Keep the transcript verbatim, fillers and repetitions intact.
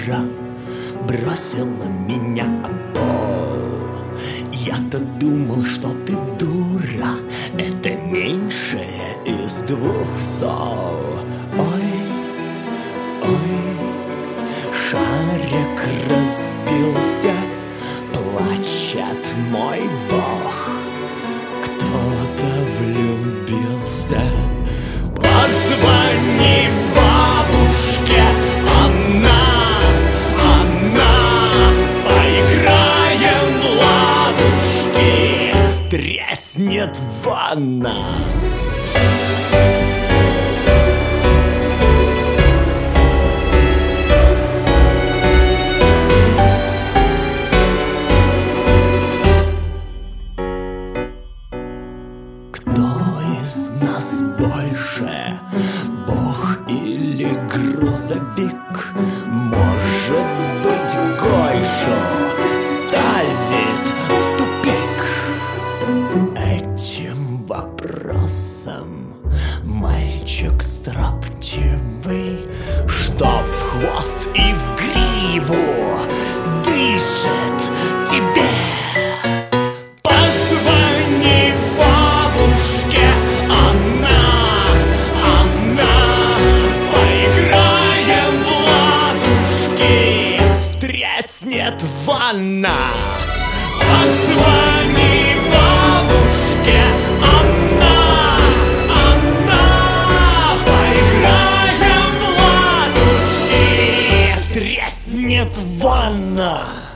дура бросила меня о пол. Я-то думал, что ты дура, это меньшее из двух сол. Ой, ой, шарик разбился, плачет мой бог. Кто-то влюбился. Позвони бабушке, она, она, поиграем в ладушки, треснет ванна. Кто из нас больше, Бог или грузовик? Может быть, Гойшу ставит в тупик. Этим вопросом мальчик строптивый, что в хвост и в гриву дышит тебе. Треснет ванна. Позвони бабушке, она, она, поиграем в ладушки, треснет ванна.